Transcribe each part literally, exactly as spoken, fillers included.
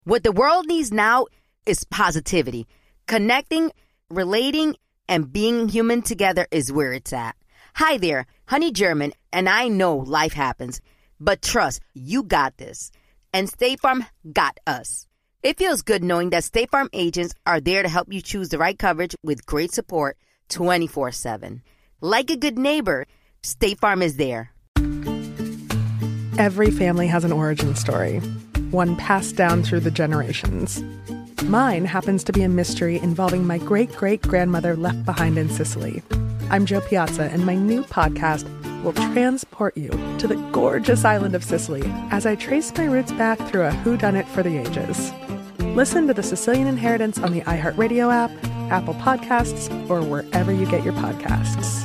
What the world needs now is positivity. Connecting, relating, and being human together is where it's at. Hi there, Honey German, and I know life happens, but trust, you got this. And State Farm got us. It feels good knowing that State Farm agents are there to help you choose the right coverage with great support twenty-four seven. Like a good neighbor, State Farm is there. Every family has an origin story, one passed down through the generations. Mine happens to be a mystery involving my great-great-grandmother left behind in Sicily. I'm Jo Piazza, and my new podcast will transport you to the gorgeous island of Sicily as I trace my roots back through a whodunit for the ages. Listen to The Sicilian Inheritance on the iHeartRadio app, Apple Podcasts, or wherever you get your podcasts.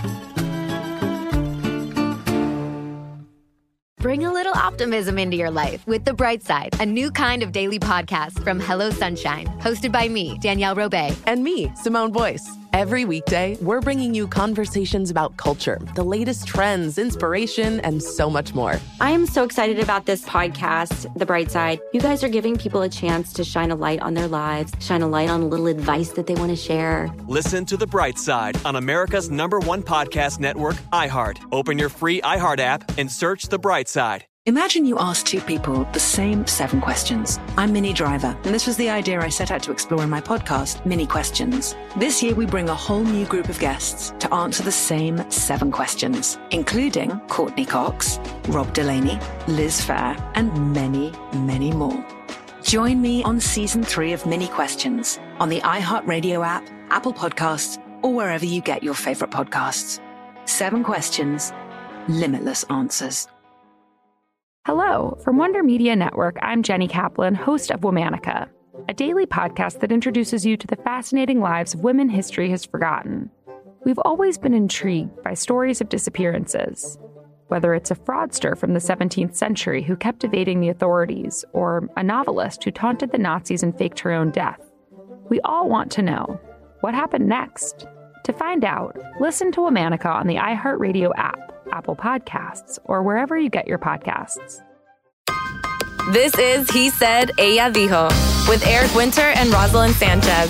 Bring a little optimism into your life with The Bright Side, a new kind of daily podcast from Hello Sunshine, hosted by me, Danielle Robay. And me, Simone Boyce. Every weekday, we're bringing you conversations about culture, the latest trends, inspiration, and so much more. I am so excited about this podcast, The Bright Side. You guys are giving people a chance to shine a light on their lives, shine a light on a little advice that they want to share. Listen to The Bright Side on America's number one podcast network, iHeart. Open your free iHeart app and search The Bright Side. Imagine you ask two people the same seven questions. I'm Minnie Driver, and this was the idea I set out to explore in my podcast, Minnie Questions. This year, we bring a whole new group of guests to answer the same seven questions, including Courtney Cox, Rob Delaney, Liz Phair, and many, many more. Join me on season three of Minnie Questions on the iHeartRadio app, Apple Podcasts, or wherever you get your favorite podcasts. Seven questions, limitless answers. Hello. From Wonder Media Network, I'm Jenny Kaplan, host of Womanica, a daily podcast that introduces you to the fascinating lives of women history has forgotten. We've always been intrigued by stories of disappearances, whether it's a fraudster from the seventeenth century who kept evading the authorities, or a novelist who taunted the Nazis and faked her own death. We all want to know, what happened next? To find out, listen to Womanica on the iHeartRadio app, Apple Podcasts, or wherever you get your podcasts. This is He Said, Ella Dijo, with Eric Winter and Rosalind Sanchez.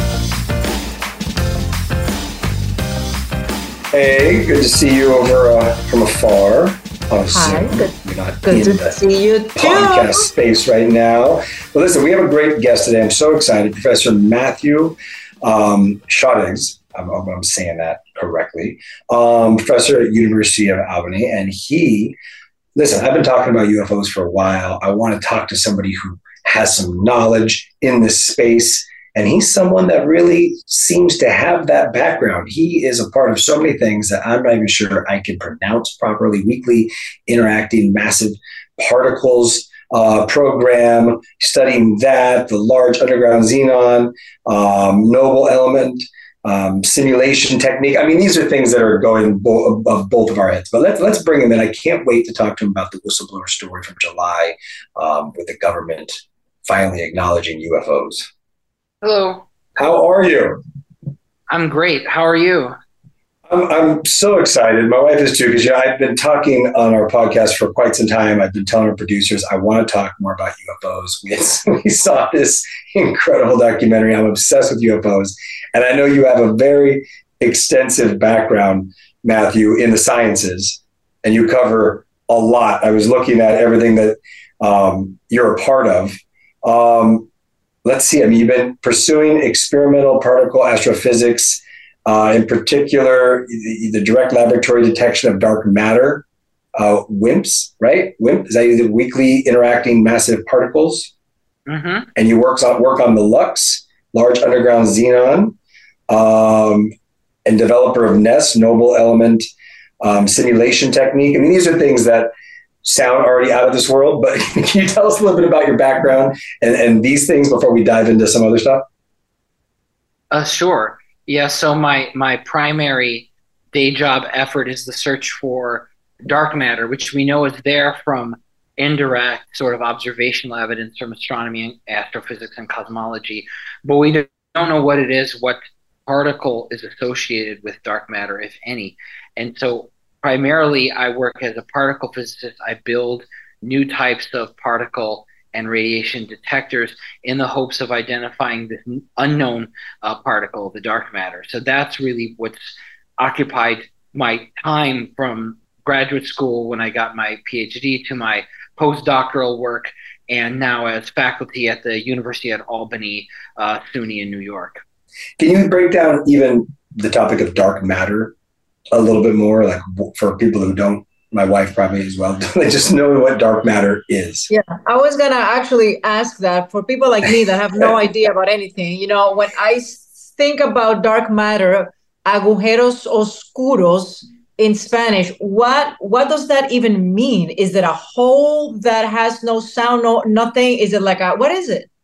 Hey, good to see you over uh, from afar. Obviously, Hi, good, you're not good in to the see you too. podcast space right now. Well, listen, we have a great guest today. I'm so excited. Professor Matthew um, Schottigh. I hope I'm saying that correctly. Um, professor at University of Albany. And he, listen, I've been talking about U F Os for a while. I want to talk to somebody who has some knowledge in this space. And he's someone that really seems to have that background. He is a part of so many things that I'm not even sure I can pronounce properly. Weakly Interacting Massive Particles uh, program, studying that, the Large Underground Xenon, um, Noble Element, Um, simulation technique. I mean, these are things that are going bo- above both of our heads. But let's let's bring him in. I can't wait to talk to him about the whistleblower story from July, um, with the government finally acknowledging U F Os. Hello. How are you? I'm great. How are you? I'm, I'm so excited. My wife is too, because you know, I've been talking on our podcast for quite some time. I've been telling our producers I want to talk more about U F Os. We, we saw this incredible documentary. I'm obsessed with U F Os. And I know you have a very extensive background, Matthew, in the sciences, and you cover a lot. I was looking at everything that um, you're a part of. Um, let's see. I mean, you've been pursuing experimental particle astrophysics, uh, in particular, the, the direct laboratory detection of dark matter, uh, WIMPs, right? WIMP, is that the weakly interacting massive particles? Mm-hmm. And you work on, work on the LUX, Large Underground Xenon, um, and developer of NESS, Noble Element um, simulation technique. I mean, these are things that sound already out of this world, but can you tell us a little bit about your background and, and these things before we dive into some other stuff? Uh, sure. Yeah, so my, my primary day job effort is the search for dark matter, which we know is there from indirect sort of observational evidence from astronomy and astrophysics and cosmology, but we don't know what it is, what particle is associated with dark matter, if any. And so primarily I work as a particle physicist. I build new types of particle and radiation detectors in the hopes of identifying this unknown uh, particle, the dark matter. So that's really what's occupied my time from graduate school when I got my PhD to my postdoctoral work, and now as faculty at the University at Albany, uh, SUNY in New York. Can you break down even the topic of dark matter a little bit more, like for people who don't? My wife probably as well. They just know what dark matter is. Yeah, I was going to actually ask that for people like me that have no idea about anything. You know, when I think about dark matter, agujeros oscuros in Spanish, what what does that even mean? Is it a hole that has no sound, no nothing? Is it like a, what is it?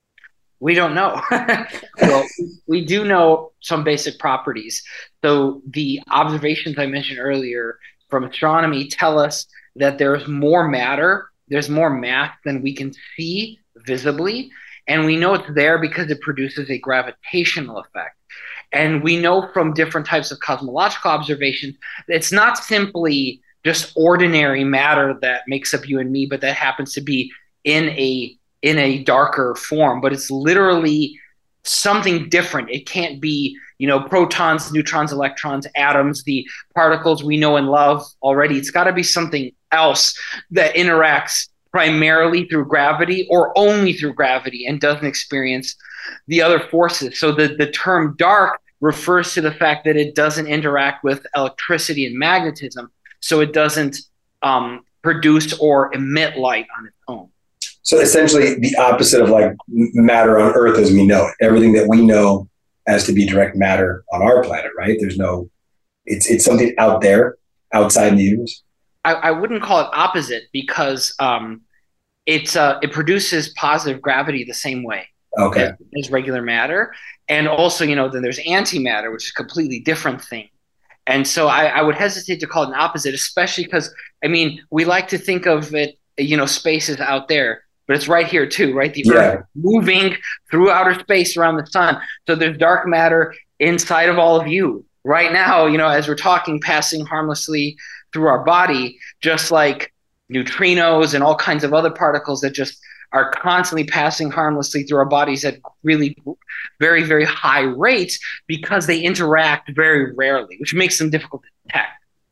We don't know. Well, we do know some basic properties. So the observations I mentioned earlier from astronomy tell us that there's more matter, there's more mass than we can see visibly. And we know it's there because it produces a gravitational effect. And we know from different types of cosmological observations that it's not simply just ordinary matter that makes up you and me, but that happens to be in a in a darker form, but it's literally something different. It can't be, you know, protons, neutrons, electrons, atoms, the particles we know and love already. It's got to be something else that interacts primarily through gravity or only through gravity and doesn't experience the other forces. So the, the term dark refers to the fact that it doesn't interact with electricity and magnetism. So it doesn't um, produce or emit light on its own. So essentially the opposite of like matter on Earth as we know it. Everything that we know as to be direct matter on our planet, right? There's no, it's it's something out there, outside the universe. I, I wouldn't call it opposite because um, it's uh, it produces positive gravity the same way okay. as, as regular matter. And also, you know, then there's antimatter, which is a completely different thing. And so I, I would hesitate to call it an opposite, especially because, I mean, we like to think of it, you know, space is out there. But it's right here too, right? The yeah. Earth moving through outer space around the sun. So there's dark matter inside of all of you right now, you know, as we're talking, passing harmlessly through our body, just like neutrinos and all kinds of other particles that just are constantly passing harmlessly through our bodies at really very, very high rates because they interact very rarely, which makes them difficult to detect.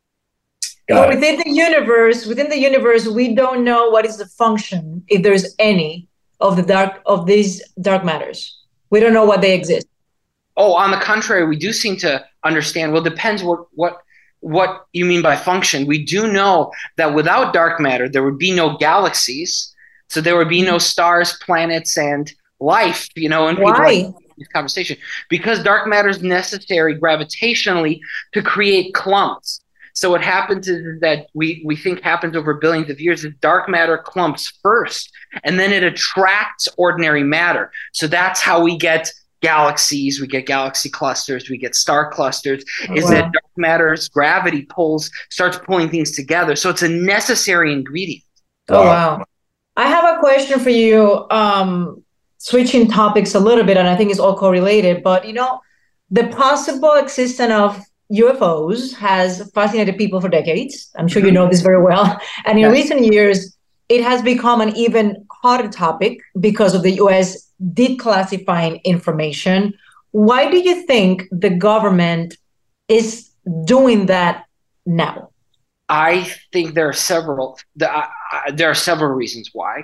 But within the universe, within the universe, we don't know what is the function, if there's any, of the dark of these dark matters. We don't know what they exist. Oh, on the contrary, we do seem to understand. Well, it depends what what what you mean by function. We do know that without dark matter, there would be no galaxies, so there would be no stars, planets, and life. You know, and why? People like this conversation because dark matter is necessary gravitationally to create clumps. So what happens is that we, we think happens over billions of years is dark matter clumps first, and then it attracts ordinary matter. So that's how we get galaxies, we get galaxy clusters, we get star clusters, oh, is wow. that dark matter's gravity pulls, starts pulling things together. So it's a necessary ingredient. Oh, wow. I have a question for you, um, switching topics a little bit, and I think it's all correlated, but, you know, the possible existence of U F Os has fascinated people for decades. I'm sure you know this very well. And in yes. recent years, it has become an even hotter topic because of the U S declassifying information. Why do you think the government is doing that now? I think there are several. Uh, there are several reasons why.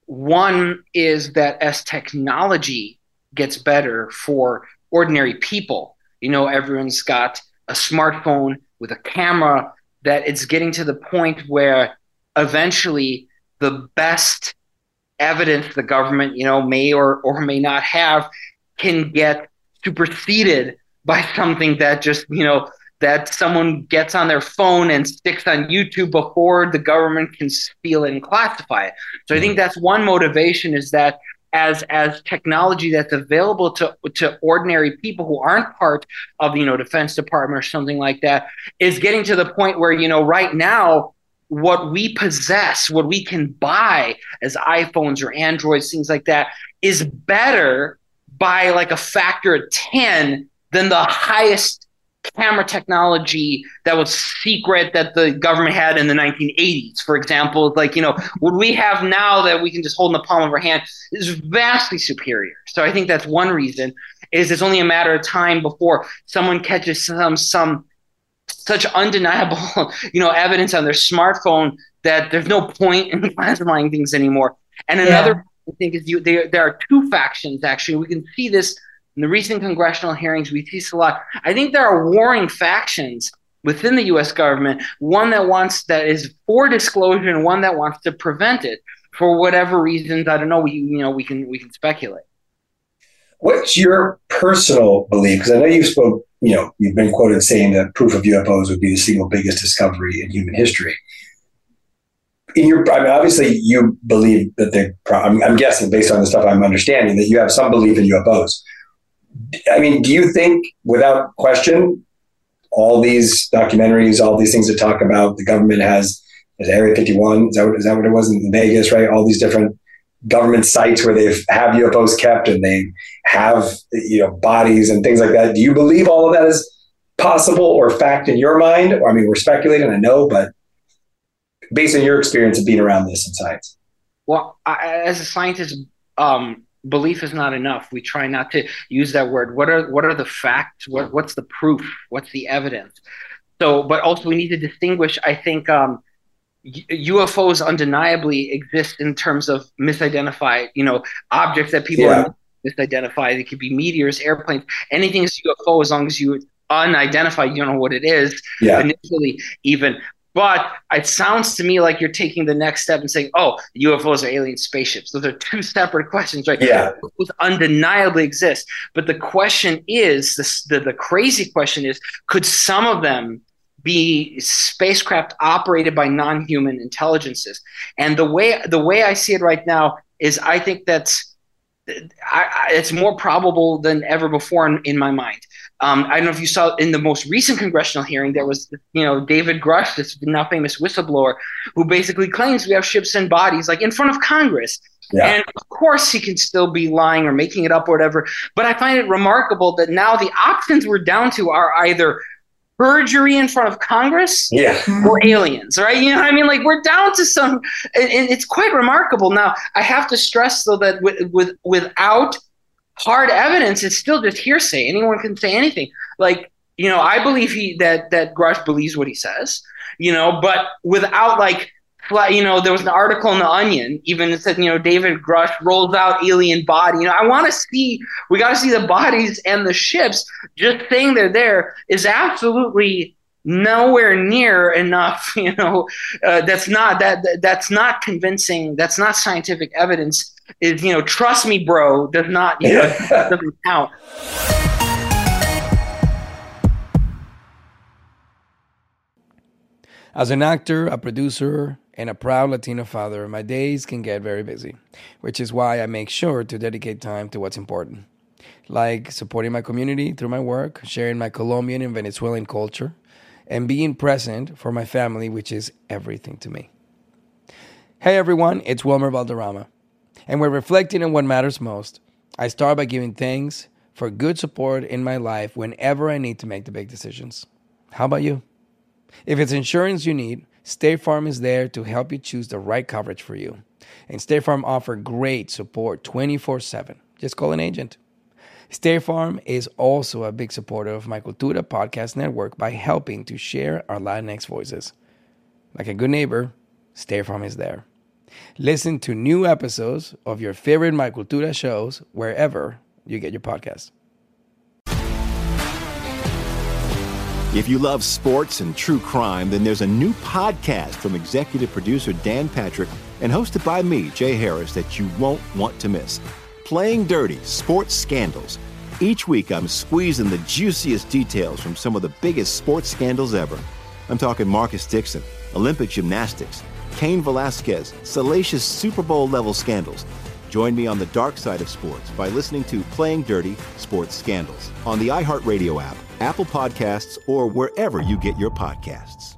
One is that as technology gets better for ordinary people, you know, everyone's got a smartphone with a camera, that it's getting to the point where eventually the best evidence the government, you know, may or, or may not have can get superseded by something that just, you know, that someone gets on their phone and sticks on YouTube before the government can steal it and classify it. So I think that's one motivation, is that as as technology that's available to to ordinary people who aren't part of, you know, Defense Department or something like that, is getting to the point where, you know, right now, what we possess, what we can buy as iPhones or Androids, things like that, is better by like a factor of ten than the highest camera technology that was secret that the government had in the nineteen eighties, for example. Like, you know, what we have now that we can just hold in the palm of our hand is vastly superior. So I think that's one reason, is it's only a matter of time before someone catches some some such undeniable, you know, evidence on their smartphone that there's no point in classifying things anymore. And another yeah. I think is you, there, there are two factions, actually. We can see this in the recent congressional hearings. We see this a lot. I think there are warring factions within the U S government, one that wants, that is for disclosure, and one that wants to prevent it for whatever reasons. I don't know. We, you know, we can, we can speculate. What's your personal belief? Because I know you spoke, you know, you've been quoted saying that proof of U F Os would be the single biggest discovery in human history. In your, I mean, obviously, you believe that they. I'm, I'm guessing, based on the stuff I'm understanding, that you have some belief in U F Os. I mean, do you think, without question, all these documentaries, all these things that talk about the government has, is Area fifty-one? Is that what, is that what it was in Vegas? Right, all these different government sites where they have U F Os kept and they have, you know, bodies and things like that. Do you believe all of that is possible or fact in your mind? Or, I mean, we're speculating, I know, but based on your experience of being around this in science. Well, I, as a scientist, um, belief is not enough. We try not to use that word. What are what are the facts? What what's the proof? What's the evidence? So, but also we need to distinguish. I think um, U F Os undeniably exist in terms of misidentified, you know, objects that people yeah. misidentified. It could be meteors, airplanes, anything is U F O as long as you unidentified. You don't know what it is yeah. initially, even. But it sounds to me like you're taking the next step and saying, oh, U F Os are alien spaceships. Those are two separate questions, right? Yeah. Those undeniably exist. But the question is, this, the, the crazy question is, could some of them be spacecraft operated by non-human intelligences? And the way the way I see it right now is I think that's I, I, it's more probable than ever before in, in my mind. Um, I don't know if you saw in the most recent congressional hearing, there was, you know, David Grush, this now famous whistleblower, who basically claims we have ships and bodies, like in front of Congress. Yeah. And of course he can still be lying or making it up or whatever. But I find it remarkable that now the options we're down to are either perjury in front of Congress yeah. or aliens, right? You know what I mean? Like, we're down to some, and it's quite remarkable. Now, I have to stress, though, that with, with without hard evidence, it's still just hearsay. Anyone can say anything. Like, you know, I believe he that that Grush believes what he says, you know, but without, like, you know, there was an article in The Onion, even it said, you know, David Grush rolls out alien body. You know, I want to see, we got to see the bodies and the ships. Just saying they're there is absolutely nowhere near enough. You know, uh, that's not that that's not convincing. That's not scientific evidence. Is, you know, trust me, bro, does not, you know, doesn't count. As an actor, a producer, and a proud Latino father, my days can get very busy, which is why I make sure to dedicate time to what's important, like supporting my community through my work, sharing my Colombian and Venezuelan culture, and being present for my family, which is everything to me. Hey everyone, it's Wilmer Valderrama, and we're reflecting on what matters most. I start by giving thanks for good support in my life whenever I need to make the big decisions. How about you? If it's insurance you need, State Farm is there to help you choose the right coverage for you. And State Farm offers great support twenty-four seven. Just call an agent. State Farm is also a big supporter of my Cultura podcast network by helping to share our Latinx voices. Like a good neighbor, State Farm is there. Listen to new episodes of your favorite My Cultura shows wherever you get your podcasts. If you love sports and true crime, then there's a new podcast from executive producer Dan Patrick and hosted by me, Jay Harris, that you won't want to miss. Playing Dirty: Sports Scandals. Each week, I'm squeezing the juiciest details from some of the biggest sports scandals ever. I'm talking Marcus Dixon, Olympic gymnastics, Cain Velasquez, salacious Super Bowl-level scandals. Join me on the dark side of sports by listening to Playing Dirty: Sports Scandals on the iHeartRadio app, Apple Podcasts, or wherever you get your podcasts.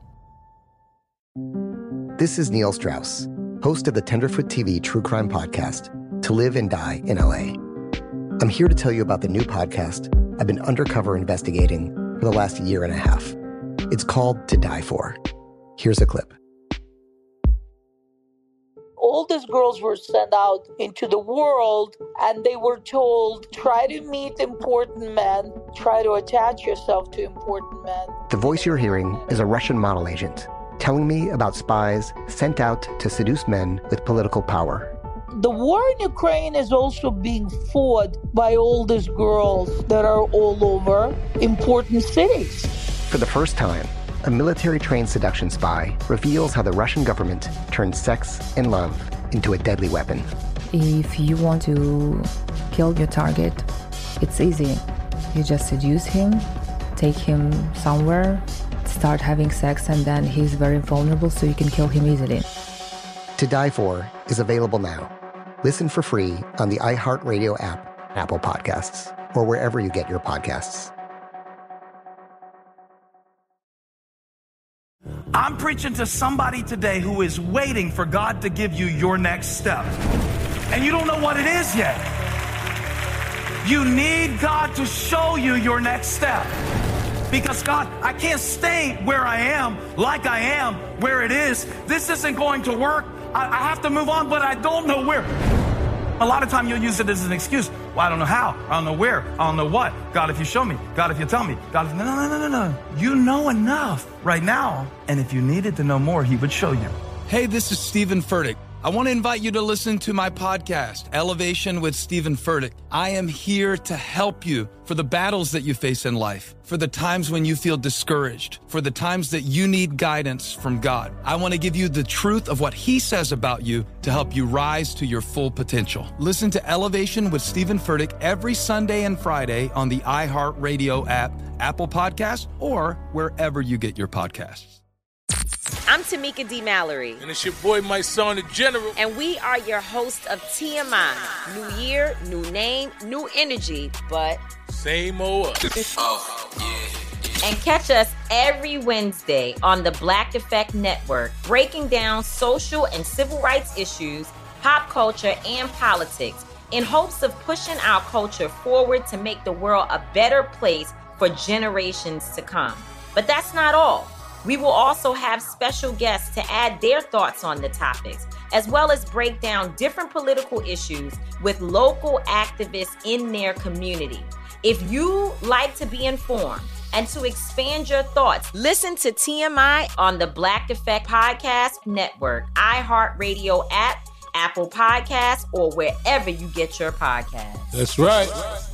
This is Neil Strauss, host of the Tenderfoot T V true crime podcast, To Live and Die in L A. I'm here to tell you about the new podcast I've been undercover investigating for the last year and a half. It's called To Die For. Here's a clip. All these girls were sent out into the world and they were told, try to meet important men, try to attach yourself to important men. The voice you're hearing is a Russian model agent telling me about spies sent out to seduce men with political power. The war in Ukraine is also being fought by all these girls that are all over important cities. For the first time, a military-trained seduction spy reveals how the Russian government turned sex and love into a deadly weapon. If you want to kill your target, it's easy. You just seduce him, take him somewhere, start having sex, and then he's very vulnerable, so you can kill him easily. To Die For is available now. Listen for free on the iHeartRadio app, Apple Podcasts, or wherever you get your podcasts. I'm preaching to somebody today who is waiting for God to give you your next step. And you don't know what it is yet. You need God to show you your next step. Because God, I can't stay where I am, like I am, where it is. This isn't going to work. I, I have to move on, but I don't know where. A lot of time you'll use it as an excuse. Well, I don't know how. I don't know where. I don't know what. God, if you show me. God, if you tell me. God, if... No, no, no, no, no. You know enough right now. And if you needed to know more, he would show you. Hey, this is Stephen Furtick. I want to invite you to listen to my podcast, Elevation with Stephen Furtick. I am here to help you for the battles that you face in life, for the times when you feel discouraged, for the times that you need guidance from God. I want to give you the truth of what he says about you to help you rise to your full potential. Listen to Elevation with Stephen Furtick every Sunday and Friday on the iHeartRadio app, Apple Podcasts, or wherever you get your podcasts. I'm Tamika D. Mallory. And it's your boy, my son, the General. And we are your hosts of T M I. New year, new name, new energy, but... same old us. Oh, yeah. And catch us every Wednesday on the Black Effect Network, breaking down social and civil rights issues, pop culture, and politics, in hopes of pushing our culture forward to make the world a better place for generations to come. But that's not all. We will also have special guests to add their thoughts on the topics, as well as break down different political issues with local activists in their community. If you like to be informed and to expand your thoughts, listen to T M I on the Black Effect Podcast Network, iHeartRadio app, Apple Podcasts, or wherever you get your podcasts. That's right.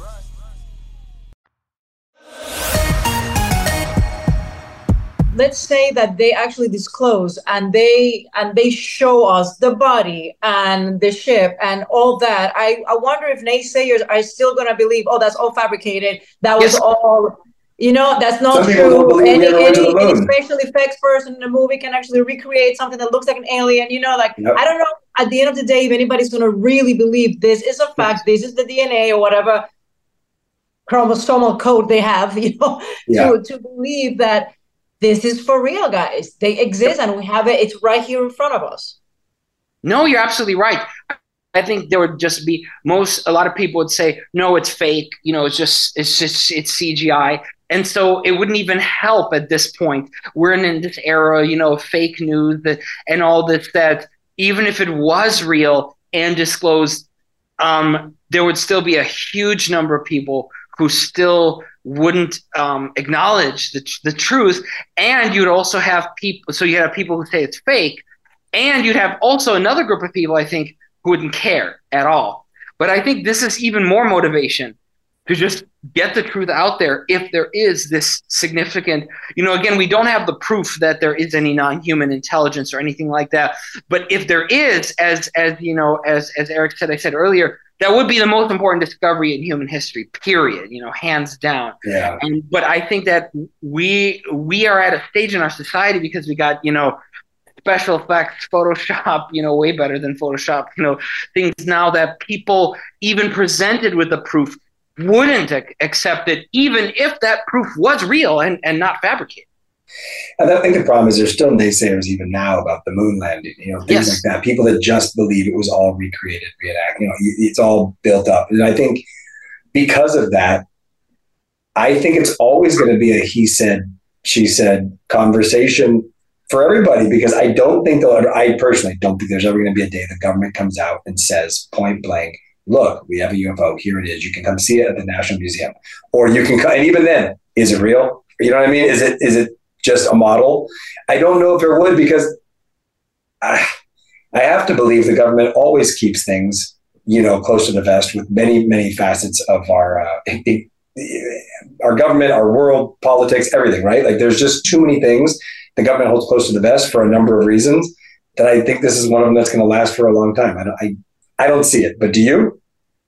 Let's say that they actually disclose and they and they show us the body and the ship and all that. I, I wonder if naysayers are still going to believe, oh, that's all fabricated. That was yes. all, you know, that's not Some true. Any, any, any special effects person in the movie can actually recreate something that looks like an alien. You know, like, yep. I don't know, at the end of the day, if anybody's going to really believe this is a fact, this is the D N A or whatever chromosomal code they have, you know, yeah. to, to believe that this is for real, guys. They exist and we have it. It's right here in front of us. No, you're absolutely right. I think there would just be most, a lot of people would say, no, it's fake. You know, it's just, it's just, it's C G I. And so it wouldn't even help at this point. We're in, in this era, you know, of fake news that, and all this, that even if it was real and disclosed, um, there would still be a huge number of people who still wouldn't um, acknowledge the, the truth. And you'd also have people, so you have people who say it's fake, and you'd have also another group of people, I think, who wouldn't care at all. But I think this is even more motivation to just get the truth out there if there is this significant, you know, again, we don't have the proof that there is any non-human intelligence or anything like that. But if there is, as, as you know, as, as Eric said, I said earlier, that would be the most important discovery in human history, period, you know, hands down. Yeah. And, but I think that we we are at a stage in our society because we got, you know, special effects, Photoshop, you know, way better than Photoshop, you know, things now that people even presented with the proof wouldn't ac- accept it, even if that proof was real and, and not fabricated. And I think the problem is there's still naysayers even now about the moon landing, you know, things yes. like that. People that just believe it was all recreated, reenact, you know, it's all built up. And I think because of that, I think it's always going to be a he said, she said conversation for everybody, because I don't think they'll ever, I personally don't think there's ever going to be a day the government comes out and says point blank, look, we have a U F O. Here it is. You can come see it at the National Museum, or you can come. And even then, is it real? You know what I mean? Is it is it just a model? I don't know if it would, because I, I have to believe the government always keeps things, you know, close to the vest with many, many facets of our uh, our government, our world, politics, everything, right? Like there's just too many things the government holds close to the vest for a number of reasons that I think this is one of them that's going to last for a long time. I don't, I, I don't see it, but do you?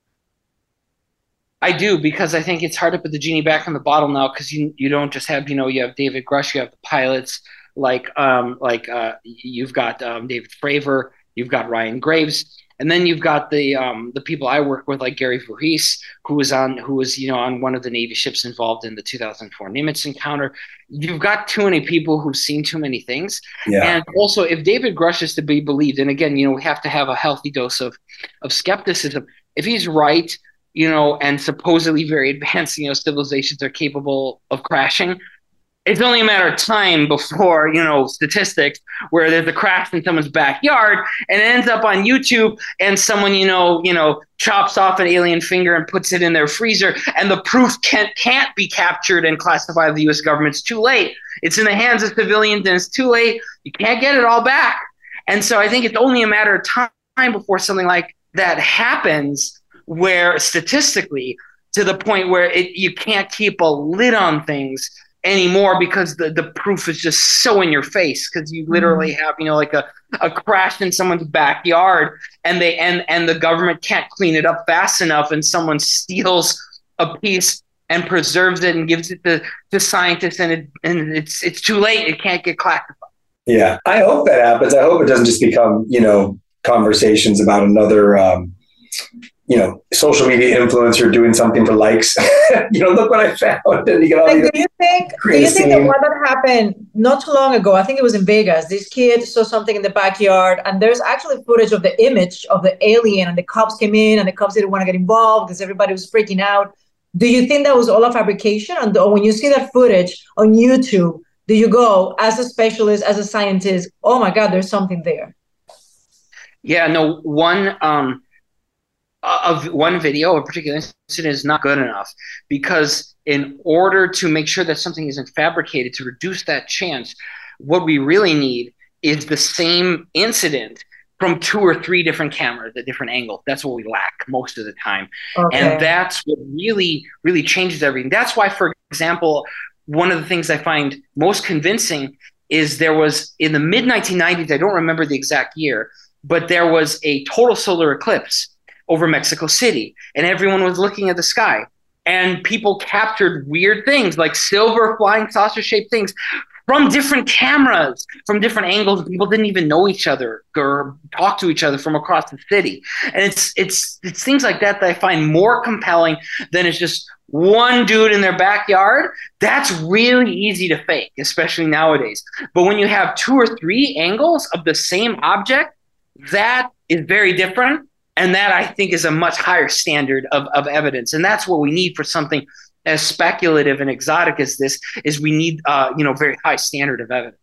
I do, because I think it's hard to put the genie back in the bottle now, because you you don't just have, you know, you have David Grush, you have the pilots, like um like uh you've got um, David Fravor, you've got Ryan Graves, and then you've got the um the people I work with, like Gary Voorhees, who was on who was you know on one of the Navy ships involved in the two thousand four Nimitz encounter. You've got too many people who've seen too many things, yeah. And also, if David Grush is to be believed, and again, you know, we have to have a healthy dose of of skepticism. If he's right, you know, and supposedly very advanced, you know, civilizations are capable of crashing, it's only a matter of time before, you know, statistics where there's a crash in someone's backyard and it ends up on YouTube, and someone, you know, you know, chops off an alien finger and puts it in their freezer, and the proof can't can't be captured and classified by the U S government. It's too late. It's in the hands of civilians, and it's too late. You can't get it all back. And so I think it's only a matter of time before something like that happens, where statistically, to the point where it, you can't keep a lid on things anymore, because the, the proof is just so in your face, because you literally have, you know, like a, a crash in someone's backyard, and they and and the government can't clean it up fast enough, and someone steals a piece and preserves it and gives it to, to scientists, and it, and it's it's too late. It can't get classified. Yeah, I hope that happens. I hope it doesn't just become, you know, conversations about another um you know, social media influencer doing something for likes. You know, look what I found. And you get all like, do you think, do you think that what that happened not too long ago, I think it was in Vegas, this kid saw something in the backyard, and there's actually footage of the image of the alien, and the cops came in, and the cops didn't want to get involved because everybody was freaking out. Do you think that was all a fabrication? And when you see that footage on YouTube, do you go, as a specialist, as a scientist, oh my God, there's something there? Yeah, no, one... um of one video, a particular incident, is not good enough, because in order to make sure that something isn't fabricated, to reduce that chance, what we really need is the same incident from two or three different cameras at different angles. That's what we lack most of the time. Okay. And that's what really, really changes everything. That's why, for example, one of the things I find most convincing is there was, in the mid nineteen nineties, I don't remember the exact year, but there was a total solar eclipse over Mexico City, and everyone was looking at the sky, and people captured weird things like silver flying saucer shaped things from different cameras, from different angles. People didn't even know each other or talk to each other from across the city. And it's it's it's things like that that I find more compelling than it's just one dude in their backyard. That's really easy to fake, especially nowadays. But when you have two or three angles of the same object, that is very different. And that, I think, is a much higher standard of, of evidence. And that's what we need for something as speculative and exotic as this, is we need, uh, you know, very high standard of evidence.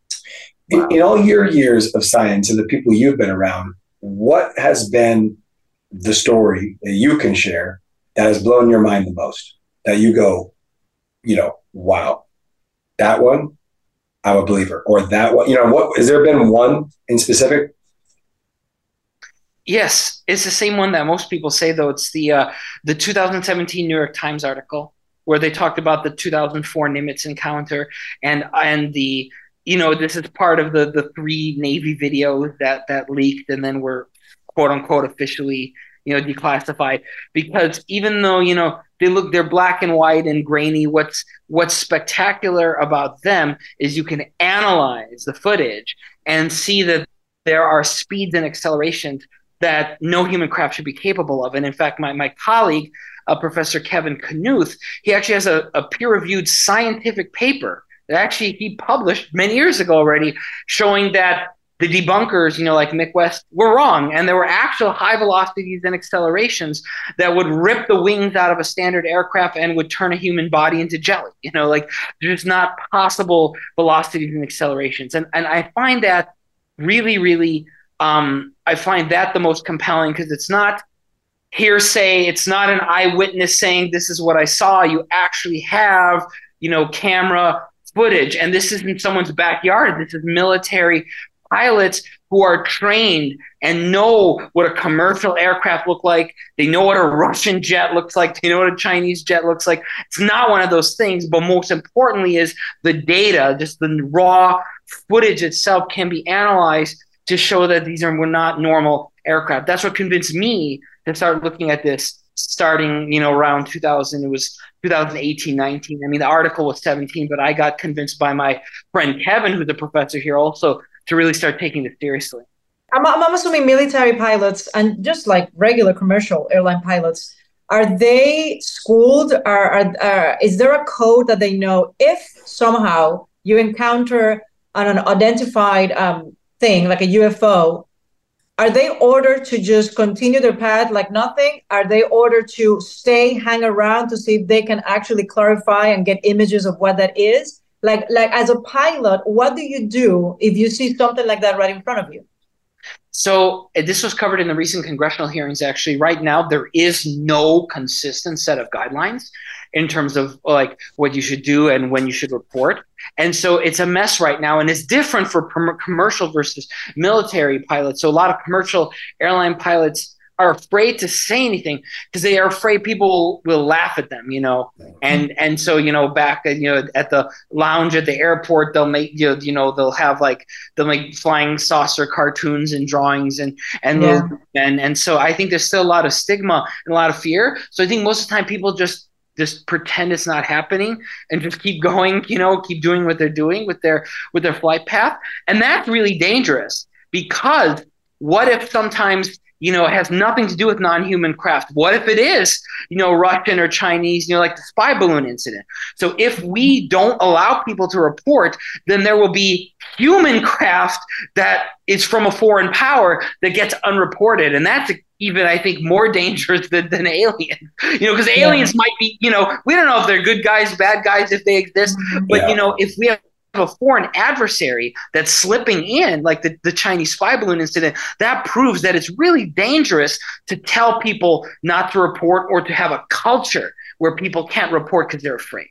In, in all your years of science and the people you've been around, what has been the story that you can share that has blown your mind the most? That you go, you know, wow, that one, I'm a believer. Or that one, you know, what, has there been one in specific? Yes, it's the same one that most people say, though. It's the uh, the two thousand seventeen New York Times article where they talked about the two thousand four Nimitz encounter, and and the you know this is part of the the three Navy videos that that leaked and then were quote unquote officially you know declassified, because even though you know they look they're black and white and grainy, what's what's spectacular about them is you can analyze the footage and see that there are speeds and accelerations that no human craft should be capable of. And in fact, my, my colleague, uh, Professor Kevin Knuth, he actually has a, a peer-reviewed scientific paper that actually he published many years ago already, showing that the debunkers, you know, like Mick West, were wrong. And there were actual high velocities and accelerations that would rip the wings out of a standard aircraft and would turn a human body into jelly. You know, like there's not possible velocities and accelerations. And, and I find that really, really, um, I find that the most compelling, because it's not hearsay. It's not an eyewitness saying this is what I saw. You actually have, you know, camera footage. And this isn't someone's backyard. This is military pilots who are trained and know what a commercial aircraft look like. They know what a Russian jet looks like. They know what a Chinese jet looks like. It's not one of those things, but most importantly is the data, just the raw footage itself can be analyzed to show that these are were not normal aircraft. That's what convinced me to start looking at this starting, you know, around two thousand. It was two thousand eighteen, nineteen. I mean, the article was seventeen, but I got convinced by my friend Kevin, who's a professor here also, to really start taking this seriously. I'm, I'm assuming military pilots and just like regular commercial airline pilots, are they schooled? Are, are, are is there a code that they know if somehow you encounter an unidentified um, thing like a U F O? Are they ordered to just continue their path like nothing? Are they ordered to stay, hang around to see if they can actually clarify and get images of what that is? Like, like as a pilot, what do you do if you see something like that right in front of you? So uh, this was covered in the recent congressional hearings. Actually, right now, there is no consistent set of guidelines in terms of like what you should do and when you should report. And so it's a mess right now, and it's different for com- commercial versus military pilots. So a lot of commercial airline pilots are afraid to say anything because they are afraid people will laugh at them, you know. And and so, you know, back at, you know, at the lounge at the airport, they'll make, you know, you know they'll have like they'll make flying saucer cartoons and drawings and and Yeah. and and so I think there's still a lot of stigma and a lot of fear. So I think most of the time people just just pretend it's not happening and just keep going, you know, keep doing what they're doing with their with their flight path. And that's really dangerous, because what if sometimes, you know, it has nothing to do with non-human craft? What if it is, you know, Russian or Chinese, you know, like the spy balloon incident? So if we don't allow people to report, then there will be human craft that is from a foreign power that gets unreported. And that's even, I think, more dangerous than, than aliens, you know, because aliens Yeah. might be, you know, we don't know if they're good guys, bad guys, if they exist. But, Yeah. you know, if we have a foreign adversary that's slipping in, like the, the Chinese spy balloon incident, that proves that it's really dangerous to tell people not to report, or to have a culture where people can't report because they're afraid.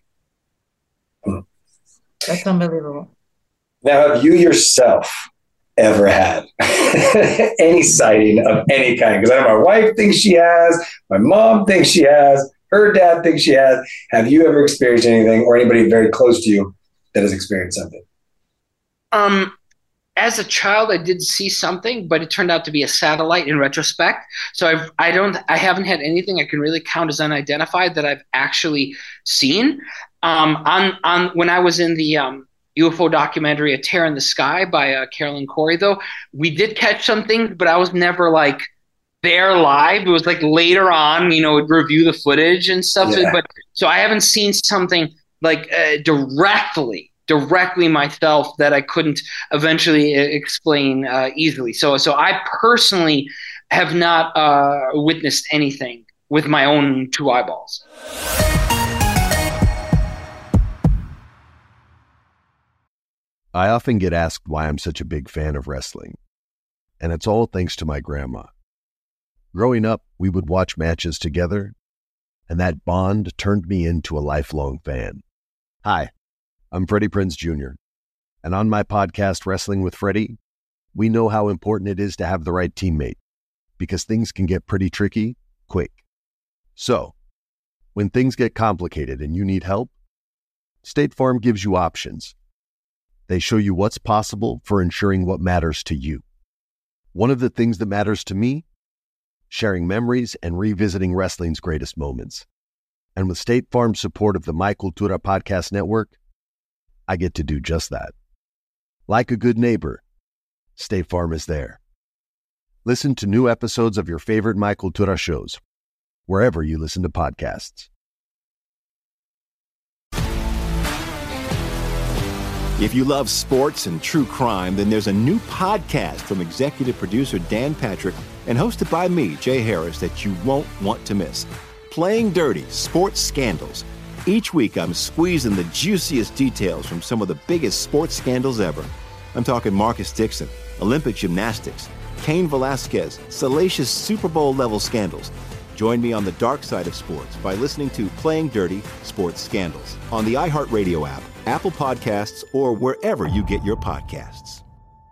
That's unbelievable. Now, have you yourself ever had any sighting of any kind? Because I know my wife thinks she has, my mom thinks she has, her dad thinks she has. Have you ever experienced anything, or anybody very close to you that has experienced something? Um, as a child, I did see something, but it turned out to be a satellite in retrospect. So I've, I don't, I haven't had anything I can really count as unidentified that I've actually seen. Um, on, on when I was in the um, U F O documentary, A Tear in the Sky by uh, Carolyn Corey, though, we did catch something, but I was never like there live. It was like later on, you know, we'd review the footage and stuff. Yeah. But so I haven't seen something like uh, directly, directly myself that I couldn't eventually uh, explain uh, easily. So, so I personally have not uh, witnessed anything with my own two eyeballs. I often get asked why I'm such a big fan of wrestling, and it's all thanks to my grandma. Growing up, we would watch matches together, and that bond turned me into a lifelong fan. Hi, I'm Freddie Prinze Junior, and on my podcast, Wrestling with Freddie, we know how important it is to have the right teammate, because things can get pretty tricky quick. So, when things get complicated and you need help, State Farm gives you options. They show you what's possible for ensuring what matters to you. One of the things that matters to me, sharing memories and revisiting wrestling's greatest moments. And with State Farm's support of the My Cultura Podcast Network, I get to do just that. Like a good neighbor, State Farm is there. Listen to new episodes of your favorite My Cultura shows, wherever you listen to podcasts. If you love sports and true crime, then there's a new podcast from executive producer Dan Patrick and hosted by me, Jay Harris, that you won't want to miss. Playing Dirty: Sports Scandals. Each week, I'm squeezing the juiciest details from some of the biggest sports scandals ever. I'm talking Marcus Dixon, Olympic gymnastics, Cain Velasquez, salacious Super Bowl-level scandals. Join me on the dark side of sports by listening to Playing Dirty: Sports Scandals on the iHeartRadio app, Apple Podcasts, or wherever you get your podcasts.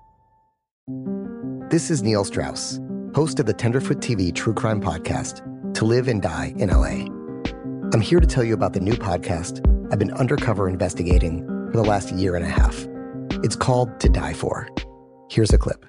This is Neil Strauss, host of the Tenderfoot T V true crime podcast, To Live and Die in L A. I'm here to tell you about the new podcast I've been undercover investigating for the last year and a half. It's called To Die For. Here's a clip.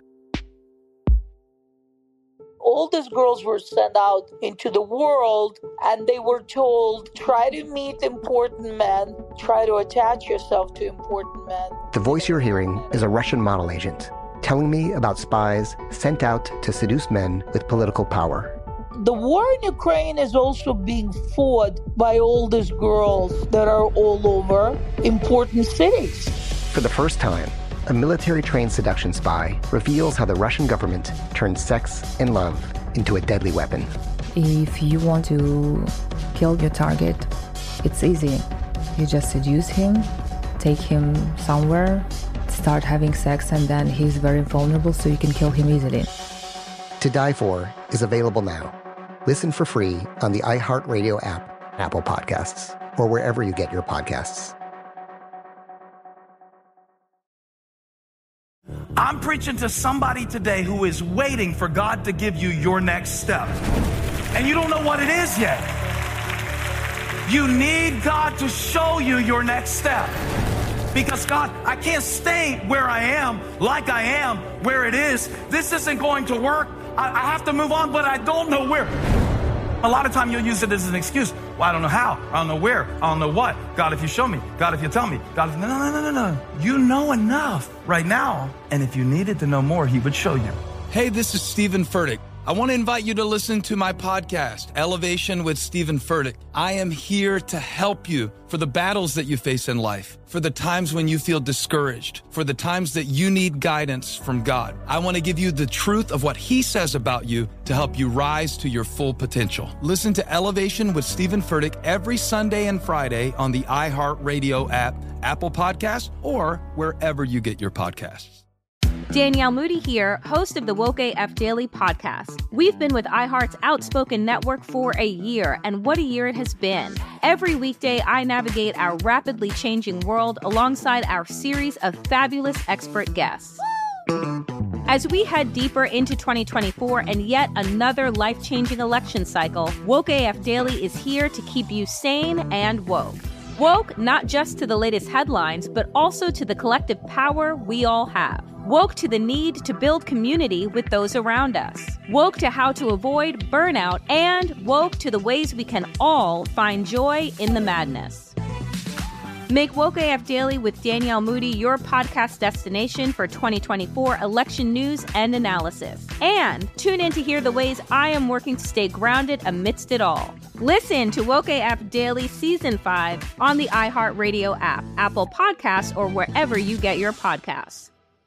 All these girls were sent out into the world and they were told, try to meet important men, try to attach yourself to important men. The voice you're hearing is a Russian model agent telling me about spies sent out to seduce men with political power. The war in Ukraine is also being fought by all these girls that are all over important cities. For the first time, a military-trained seduction spy reveals how the Russian government turned sex and love into a deadly weapon. If you want to kill your target, it's easy. You just seduce him, take him somewhere, start having sex, and then he's very vulnerable, so you can kill him easily. To Die For is available now. Listen for free on the iHeartRadio app, Apple Podcasts, or wherever you get your podcasts. I'm preaching to somebody today who is waiting for God to give you your next step. And you don't know what it is yet. You need God to show you your next step. Because God, I can't stay where I am, like I am, where it is. This isn't going to work. I, I have to move on, but I don't know where. A lot of time you'll use it as an excuse. Well, I don't know how. I don't know where. I don't know what. God, if you show me. God, if you tell me. God, if... No, no, no, no, no. You know enough right now. And if you needed to know more, he would show you. Hey, this is Stephen Furtick. I want to invite you to listen to my podcast, Elevation with Stephen Furtick. I am here to help you for the battles that you face in life, for the times when you feel discouraged, for the times that you need guidance from God. I want to give you the truth of what he says about you to help you rise to your full potential. Listen to Elevation with Stephen Furtick every Sunday and Friday on the iHeartRadio app, Apple Podcasts, or wherever you get your podcasts. Danielle Moody here, host of the Woke A F Daily podcast. We've been with iHeart's Outspoken Network for a year, and what a year it has been. Every weekday, I navigate our rapidly changing world alongside our series of fabulous expert guests. As we head deeper into twenty twenty-four and yet another life-changing election cycle, Woke A F Daily is here to keep you sane and woke. Woke not just to the latest headlines, but also to the collective power we all have. Woke to the need to build community with those around us. Woke to how to avoid burnout, and woke to the ways we can all find joy in the madness. Make Woke A F Daily with Danielle Moody your podcast destination for twenty twenty-four election news and analysis. And tune in to hear the ways I am working to stay grounded amidst it all. Listen to Woke A F Daily Season five on the iHeartRadio app, Apple Podcasts, or wherever you get your podcasts.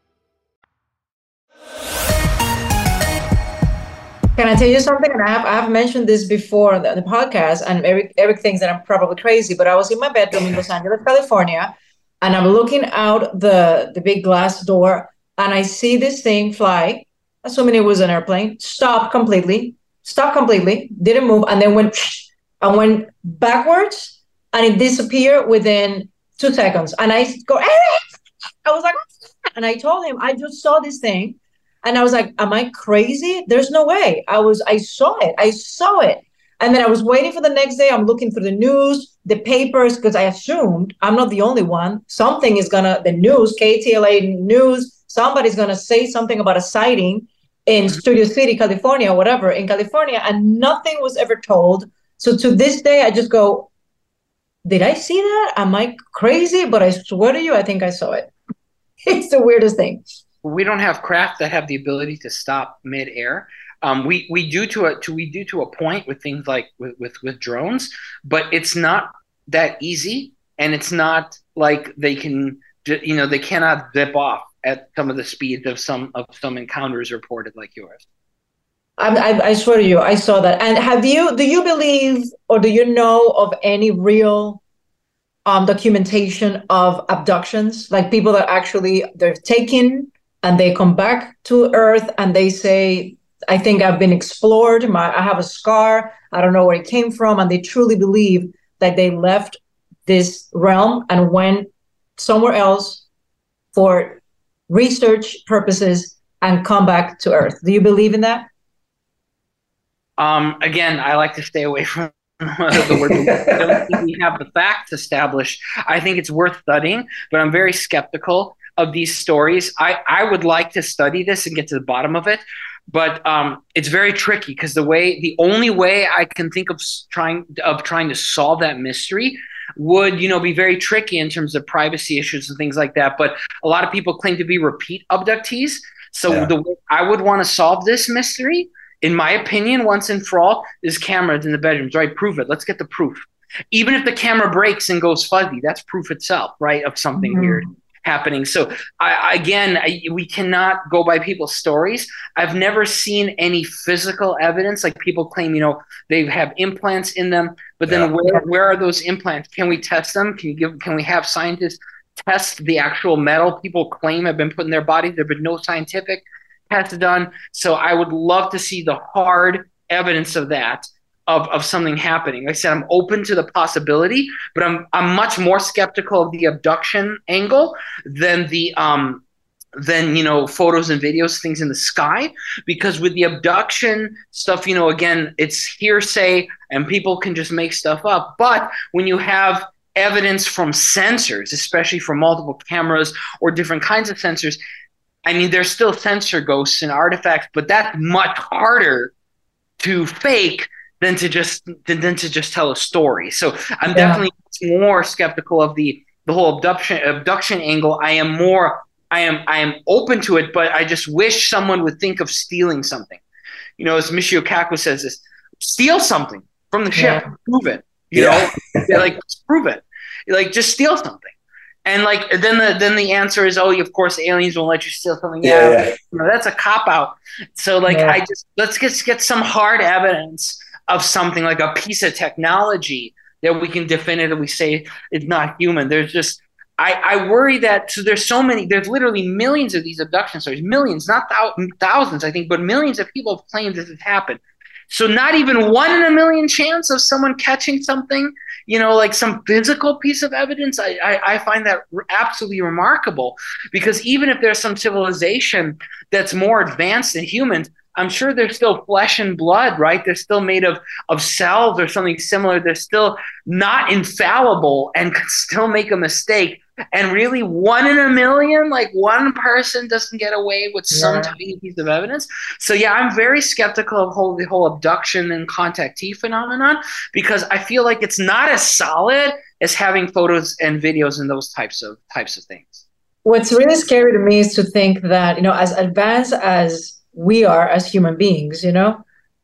Can I tell you something? And I have I have mentioned this before on the, the podcast, and Eric Eric thinks that I'm probably crazy, but I was in my bedroom in Los Angeles, California, and I'm looking out the, the big glass door, and I see this thing fly, assuming it was an airplane, stop completely, stop completely, didn't move, and then went and went backwards, and it disappeared within two seconds. And I go, hey! I was like, and I told him, I just saw this thing. And I was like, am I crazy? There's no way. I was, I saw it. I saw it. And then I was waiting for the next day. I'm looking through the news, the papers, because I assumed I'm not the only one. Something is going to, the news, K T L A News, somebody's going to say something about a sighting in Studio City, California, whatever, in California. And nothing was ever told. So to this day, I just go, did I see that? Am I crazy? But I swear to you, I think I saw it. It's the weirdest thing. We don't have craft that have the ability to stop midair. Um, we we do to a to we do to a point with things like with, with with drones, but it's not that easy, and it's not like they can you know, they cannot zip off at some of the speeds of some of some encounters reported like yours. I, I, I swear to you, I saw that. And have you, do you believe or do you know of any real um, documentation of abductions? Like people that actually, they're taken and they come back to Earth and they say, I think I've been explored. My, I have a scar. I don't know where it came from. And they truly believe that they left this realm and went somewhere else for research purposes and come back to Earth. Do you believe in that? Um, again, I like to stay away from the word. I don't think we have the facts established. I think it's worth studying, but I'm very skeptical of these stories. I, I would like to study this and get to the bottom of it, but um, it's very tricky because the way, the only way I can think of trying of trying to solve that mystery would, you know, be very tricky in terms of privacy issues and things like that. But a lot of people claim to be repeat abductees. So yeah. the way I would want to solve this mystery, in my opinion, once and for all, is cameras in the bedrooms, right? Prove it. Let's get the proof. Even if the camera breaks and goes fuzzy, that's proof itself, right, of something mm-hmm. weird happening. So I, again, I, we cannot go by people's stories. I've never seen any physical evidence. Like people claim, you know, they have implants in them, but then yeah. where, where are those implants? Can we test them? Can you give, can we have scientists test the actual metal people claim have been put in their bodies? There have been no scientific tests done. So I would love to see the hard evidence of that. Of, of something happening. Like I said, I'm open to the possibility, but I'm I'm much more skeptical of the abduction angle than the um than you know photos and videos, things in the sky. Because with the abduction stuff, you know, again, it's hearsay and people can just make stuff up. But when you have evidence from sensors, especially from multiple cameras or different kinds of sensors, I mean, there's still sensor ghosts and artifacts, but that's much harder to fake than to just than, than to just tell a story. So I'm yeah. definitely more skeptical of the the whole abduction abduction angle. I am more I am I am open to it, but I just wish someone would think of stealing something. You know, as Michio Kaku says, this steal something from the ship, yeah. prove it. You yeah. know, like prove it, like just steal something. And like then the then the answer is, oh, of course aliens won't let you steal something. Yeah, yeah. You know, that's a cop out. So like yeah. I just let's get get some hard evidence of something, like a piece of technology that we can definitively say is not human. There's just, I, I worry that so there's so many, there's literally millions of these abduction stories, millions, not thou- thousands, I think, but millions of people have claimed this has happened. So not even one in a million chance of someone catching something, you know, like some physical piece of evidence. I, I, I find that absolutely remarkable, because even if there's some civilization that's more advanced than humans, I'm sure they're still flesh and blood, right? They're still made of, of cells or something similar. They're still not infallible and could still make a mistake. And really one in a million, like one person doesn't get away with some yeah. tiny piece of evidence. So yeah, I'm very skeptical of whole, the whole abduction and contactee phenomenon, because I feel like it's not as solid as having photos and videos and those types of types of things. What's really scary to me is to think that, you know, as advanced as we are as human beings, you know,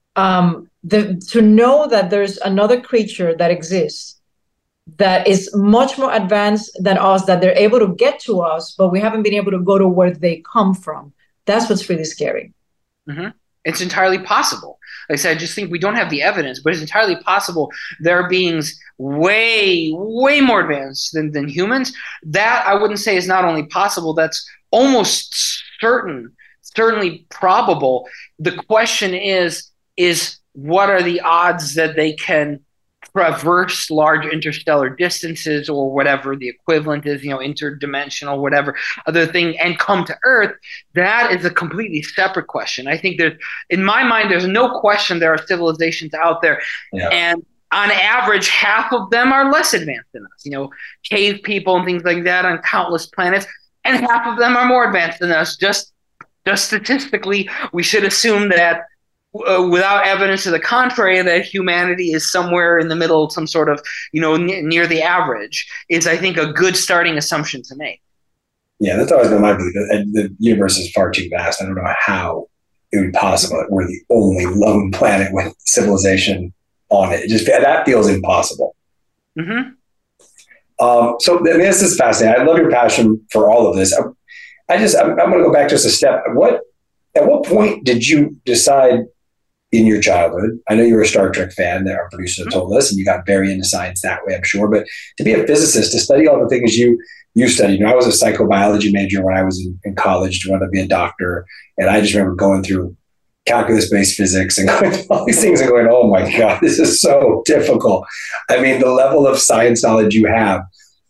um, the, to know that there's another creature that exists that is much more advanced than us, that they're able to get to us, but we haven't been able to go to where they come from. That's what's really scary. Mm-hmm. It's entirely possible. Like I said, I just think we don't have the evidence, but it's entirely possible there are beings way, way more advanced than, than humans. That I wouldn't say is not only possible, that's almost certain. Certainly probable. The question is, is what are the odds that they can traverse large interstellar distances or whatever the equivalent is, you know, interdimensional, whatever other thing, and come to Earth? That is a completely separate question. I think there's, in my mind, there's no question there are civilizations out there. Yeah. And on average, half of them are less advanced than us, you know, cave people and things like that on countless planets. And half of them are more advanced than us. Just Just statistically, we should assume that uh, without evidence to the contrary, that humanity is somewhere in the middle, some sort of, you know, n- near the average, is, I think, a good starting assumption to make. Yeah, that's always been my belief. The universe is far too vast. I don't know how it would be possible that we're the only lone planet with civilization on it. It just that feels impossible. Mm-hmm. Um, so I mean, this is fascinating. I love your passion for all of this. I, I just, I'm, I'm going to go back just a step. What, at what point did you decide in your childhood? I know you were a Star Trek fan, that our producer told us, and you got very into science that way, I'm sure. But to be a physicist, to study all the things you you studied. You know, I was a psychobiology major when I was in, in college, wanted to be a doctor, and I just remember going through calculus-based physics and going through all these things and going, "Oh my God, this is so difficult." I mean, the level of science knowledge you have.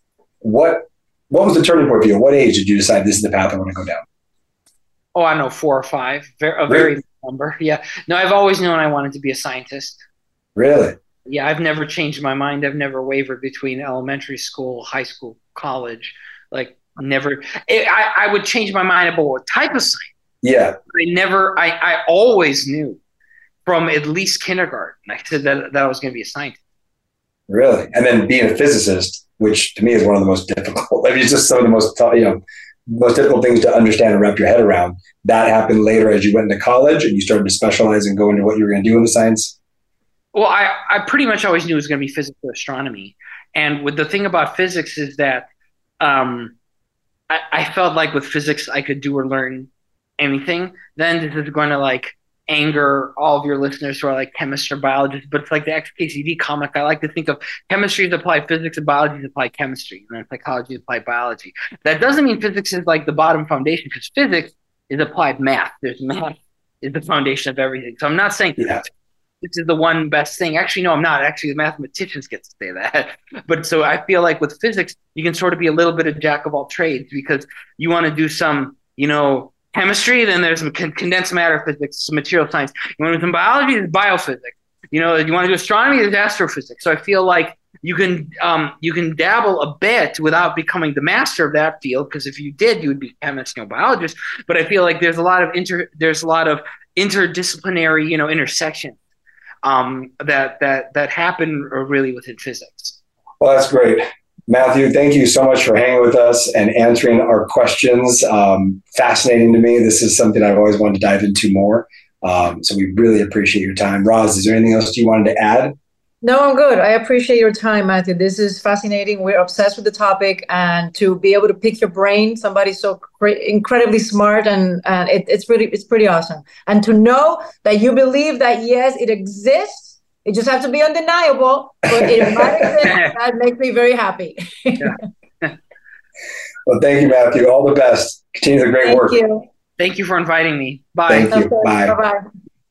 What what was the turning point for you? At what age did you decide this is the path I want to go down? Oh, I know, four or five. Very, a very Really? number. Yeah. No, I've always known I wanted to be a scientist. Really? Yeah, I've never changed my mind. I've never wavered between elementary school, high school, college. Like, never. It, I, I would change my mind about what type of science. Yeah. I never. I, I always knew from at least kindergarten. I said that that I was going to be a scientist. Really? And then being a physicist, which to me is one of the most difficult. I mean, it's just some of the most, you know, most difficult things to understand and wrap your head around. That happened later as you went into college and you started to specialize and go into what you were going to do in the science? Well, I, I pretty much always knew it was going to be physics or astronomy. And with the thing about physics is that um, I, I felt like with physics I could do or learn anything. Then this is going to like anger all of your listeners who are like chemists or biologists, but it's like the X K C D comic. I like to think of chemistry as applied physics and biology as applied chemistry, and then psychology is applied biology. That doesn't mean physics is like the bottom foundation, because physics is applied math. There's math is the foundation of everything. So I'm not saying yeah. this is the one best thing. Actually, no, I'm not. Actually, the mathematicians get to say that. But so I feel like with physics, you can sort of be a little bit of jack of all trades, because you want to do some, you know, chemistry, then there's some con- condensed matter physics, some material science. You want to do some biology, there's biophysics. You know, you want to do astronomy, there's astrophysics. So I feel like you can um, you can dabble a bit without becoming the master of that field, because if you did, you would be a chemist, you know, biologist. But I feel like there's a lot of inter there's a lot of interdisciplinary, you know, intersections um, that that that happen really within physics. Well, that's great. Matthew, thank you so much for hanging with us and answering our questions. Um, fascinating to me. This is something I've always wanted to dive into more. Um, so we really appreciate your time. Roz, is there anything else you wanted to add? No, I'm good. I appreciate your time, Matthew. This is fascinating. We're obsessed with the topic, and to be able to pick your brain, somebody so cra- incredibly smart, and, and it, it's pretty, it's pretty awesome. And to know that you believe that, yes, it exists. It just has to be undeniable, but it might exist. That makes me very happy. Well, thank you, Matthew. All the best. Continue the great Thank work. you. Thank you for inviting me. Bye. Thank you. Okay, Bye. bye-bye.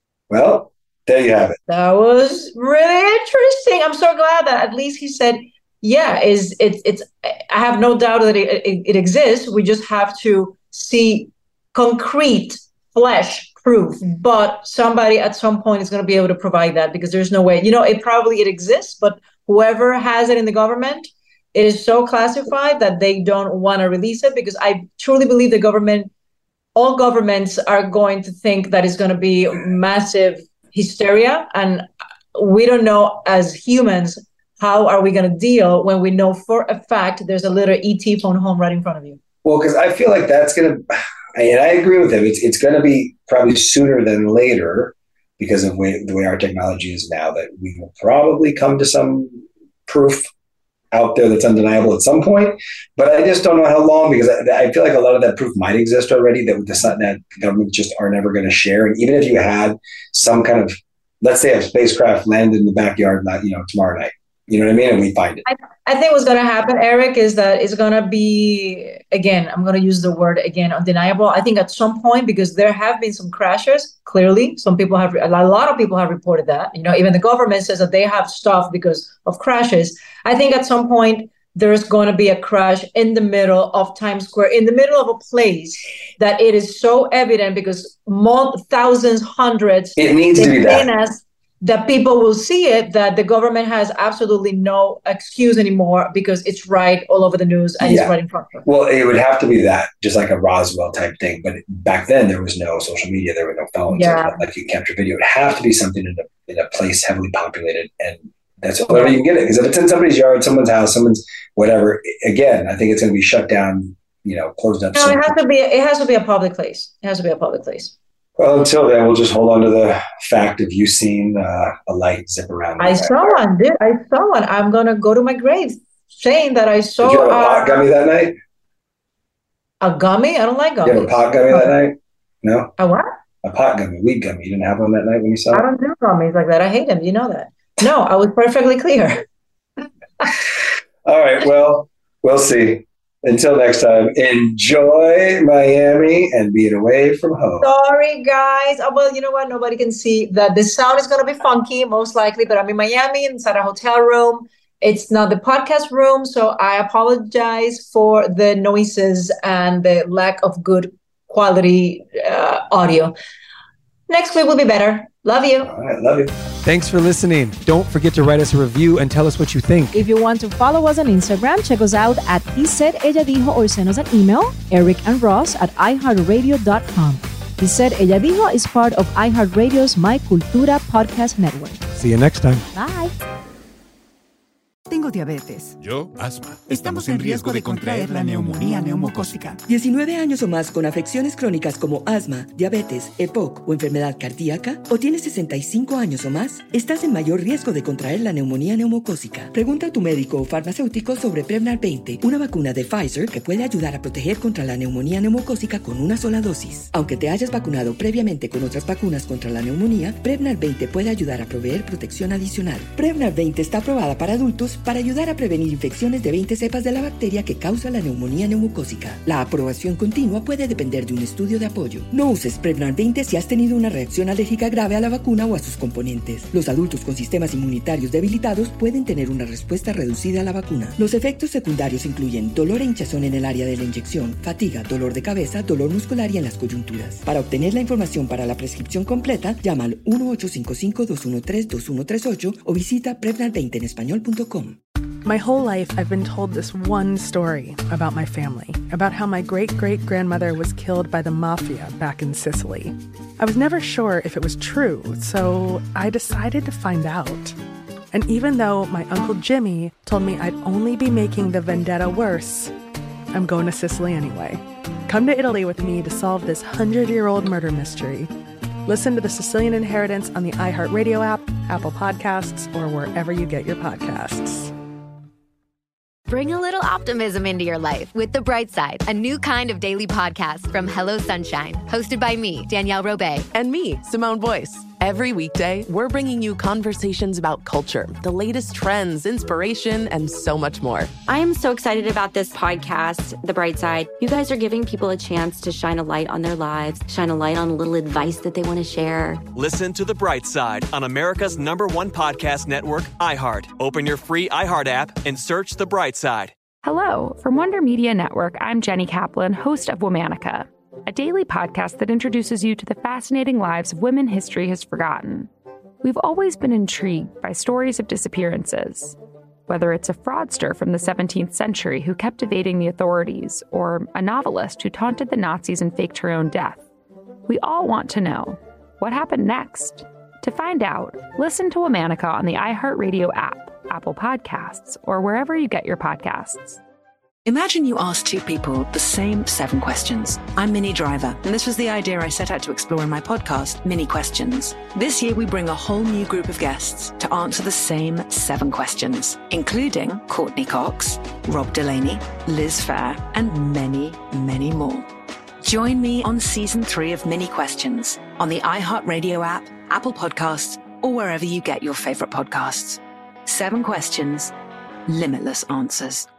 Well, there you have it. That was really interesting. I'm so glad that at least he said, yeah, is it's it's. I have no doubt that it, it, it exists. We just have to see concrete flesh proof. But somebody at some point is going to be able to provide that, because there's no way. You know, it probably it exists, but whoever has it in the government, it is so classified that they don't want to release it, because I truly believe the government, all governments are going to think that it's going to be massive hysteria, and we don't know as humans how are we going to deal when we know for a fact there's a little E T phone home right in front of you. Well, because I feel like that's going to, and I agree with him, it's it's going to be probably sooner than later, because of way, the way our technology is now, that we will probably come to some proof out there that's undeniable at some point. But I just don't know how long, because I, I feel like a lot of that proof might exist already, that the, that governments just are never going to share. And even if you had some kind of, let's say a spacecraft landed in the backyard, you know, tomorrow night, you know what I mean? And we find it. I, I think what's going to happen, Eric, is that it's going to be, again, I'm going to use the word again, undeniable. I think at some point, because there have been some crashes, clearly, some people have, a lot of people have reported that, you know, even the government says that they have stuff because of crashes. I think at some point, there's going to be a crash in the middle of Times Square, in the middle of a place that it is so evident, because more, thousands, hundreds, it needs to be that. Us, that people will see it, that the government has absolutely no excuse anymore, because it's right all over the news and yeah. it's right in front of them. Well, it would have to be that, just like a Roswell type thing. But back then, there was no social media, there were no phones, yeah. like you capture video. It would have to be something in a, in a place heavily populated, and that's the only way you can get it. Because if it's in somebody's yard, someone's house, someone's whatever, again, I think it's going to be shut down, you know, closed up. No, it has to be. It has to be a public place. It has to be a public place. Well, until then, we'll just hold on to the fact of you seeing uh, a light zip around. I saw one, dude. I saw one. I'm gonna go to my grave saying that I saw. Did you have a uh, pot gummy that night? A gummy? I don't like gummies. You have a pot gummy that night? No? A what? A pot gummy, weed gummy. You didn't have one that night when you saw it? I don't do gummies like that. I hate them. You know that. No, I was perfectly clear. All right. Well, we'll see. Until next time, enjoy Miami and being away from home. Sorry, guys. Oh, well, you know what? Nobody can see that the sound is going to be funky, most likely, but I'm in Miami inside a hotel room. It's not the podcast room, so I apologize for the noises and the lack of good quality uh, audio. Next week will be better. Love you. All right, love you. Thanks for listening. Don't forget to write us a review and tell us what you think. If you want to follow us on Instagram, check us out at He Said Ella Dijo or send us an email, Eric and Ross at i heart radio dot com. He Said Ella Dijo is part of iHeartRadio's My Cultura podcast network. See you next time. Bye. Tengo diabetes. Yo, asma. Estamos en riesgo de contraer la neumonía neumocócica. diecinueve años o más con afecciones crónicas como asma, diabetes, E P O C o enfermedad cardíaca, o tienes sesenta y cinco años o más, estás en mayor riesgo de contraer la neumonía neumocócica. Pregunta a tu médico o farmacéutico sobre Prevnar veinte, una vacuna de Pfizer que puede ayudar a proteger contra la neumonía neumocócica con una sola dosis. Aunque te hayas vacunado previamente con otras vacunas contra la neumonía, Prevnar veinte puede ayudar a proveer protección adicional. Prevnar veinte está aprobada para adultos para ayudar a prevenir infecciones de veinte cepas de la bacteria que causa la neumonía neumocócica. La aprobación continua puede depender de un estudio de apoyo. No uses Prevnar veinte si has tenido una reacción alérgica grave a la vacuna o a sus componentes. Los adultos con sistemas inmunitarios debilitados pueden tener una respuesta reducida a la vacuna. Los efectos secundarios incluyen dolor e hinchazón en el área de la inyección, fatiga, dolor de cabeza, dolor muscular y en las coyunturas. Para obtener la información para la prescripción completa, llama al uno ocho cinco cinco, dos uno tres, dos uno tres ocho o visita prevnar veinte en español punto com. My whole life, I've been told this one story about my family, about how my great-great-grandmother was killed by the mafia back in Sicily. I was never sure if it was true, so I decided to find out. And even though my Uncle Jimmy told me I'd only be making the vendetta worse, I'm going to Sicily anyway. Come to Italy with me to solve this hundred-year-old murder mystery. Listen to The Sicilian Inheritance on the iHeartRadio app, Apple Podcasts, or wherever you get your podcasts. Bring a little optimism into your life with The Bright Side, a new kind of daily podcast from Hello Sunshine, hosted by me, Danielle Robay. And me, Simone Boyce. Every weekday, we're bringing you conversations about culture, the latest trends, inspiration, and so much more. I am so excited about this podcast, The Bright Side. You guys are giving people a chance to shine a light on their lives, shine a light on a little advice that they want to share. Listen to The Bright Side on America's number one podcast network, iHeart. Open your free iHeart app and search The Bright Side. Hello. From Wonder Media Network, I'm Jenny Kaplan, host of Womanica, a daily podcast that introduces you to the fascinating lives of women history has forgotten. We've always been intrigued by stories of disappearances, whether it's a fraudster from the seventeenth century who kept evading the authorities, or a novelist who taunted the Nazis and faked her own death. We all want to know, what happened next? To find out, listen to Womanica on the iHeartRadio app, Apple Podcasts, or wherever you get your podcasts. Imagine you ask two people the same seven questions. I'm Minnie Driver, and this was the idea I set out to explore in my podcast, Mini Questions. This year, we bring a whole new group of guests to answer the same seven questions, including Courtney Cox, Rob Delaney, Liz Phair, and many, many more. Join me on season three of Mini Questions on the iHeartRadio app, Apple Podcasts, or wherever you get your favorite podcasts. Seven questions, limitless answers.